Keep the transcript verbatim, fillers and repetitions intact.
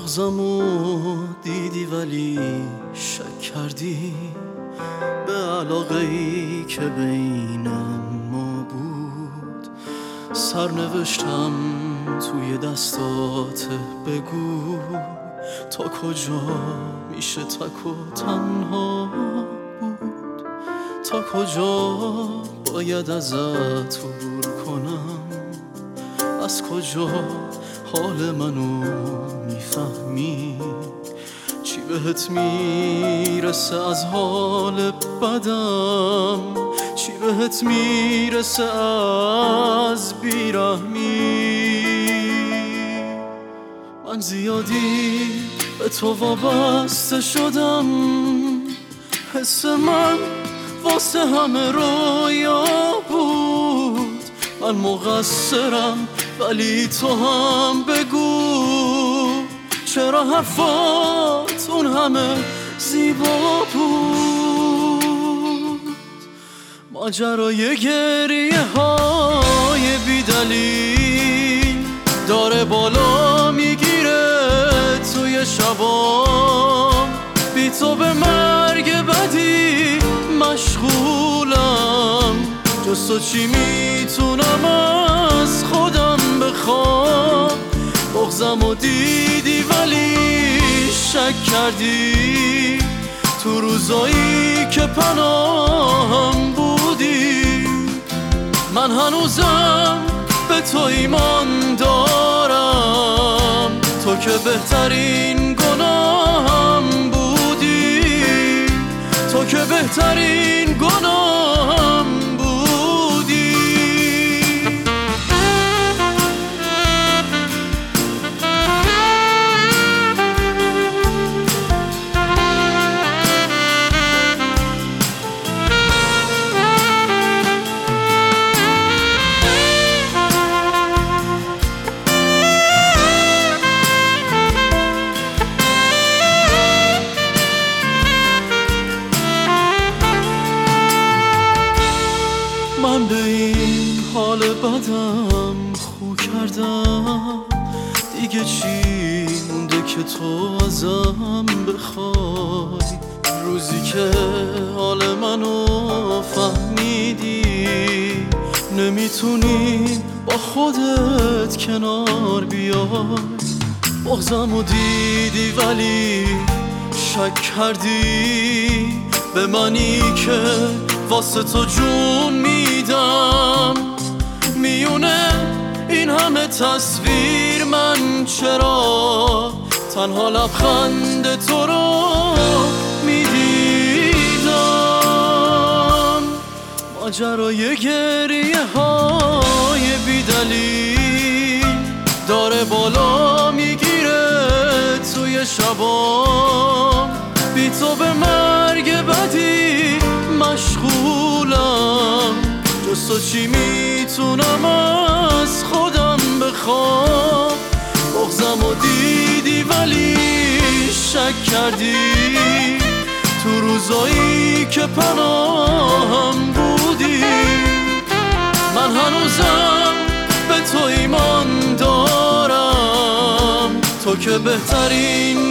بغضمو دیدی ولی شک کردی به علاقه‌ای که بینم ما بود. سرنوشتم توی دستات، بگو تا کجا میشه تک و تنها بود، تا کجا باید ازت عبور کنم، از کجا حال منو میفهمی، چی بهت میرسه از حال بدم، چی بهت میرسه از بیرحمی. من زیادی به تو وابسته شدم، حس من واسه همه رویا بود. من مقصرم ولی تو هم بگو، چرا حرفات اون همه زیبا بود. ماجرای گریه های بی دلیل داره بالا میگیره توی شبام، بی تو به مرگ بدی مشغولم، جز تو چی میتونم از خودم بخوام. بغضمو دیدی ولی شک کردی، تو روزایی که پناهم بودی. من هنوزم به تو ایمان دارم، تو که بهترین گناهم بودی، تو که بهترین گناهم بودی. من به این حال بدم خو کردم، دیگه چی مونده که تو ازم بخوای؟ روزی که حال منو فهمیدی، نمیتونی با خودت کنار بیای. بغضمو دیدی ولی شک کردی به منی که واسه تو جون میدم. میونه این همه تصویر من چرا تنها لبخند تو رو میدیدم. ماجرای گریه های بی دلیل داره بالا میگیره توی شبام، بی تو به مرگ بدی مشغولم، جز تو چی میتونم از خودم بخوام. بغضمو دیدی ولی شک کردی، تو روزایی که پناهم بودی. من هنوزم به تو ایمان دارم، تو که بهترین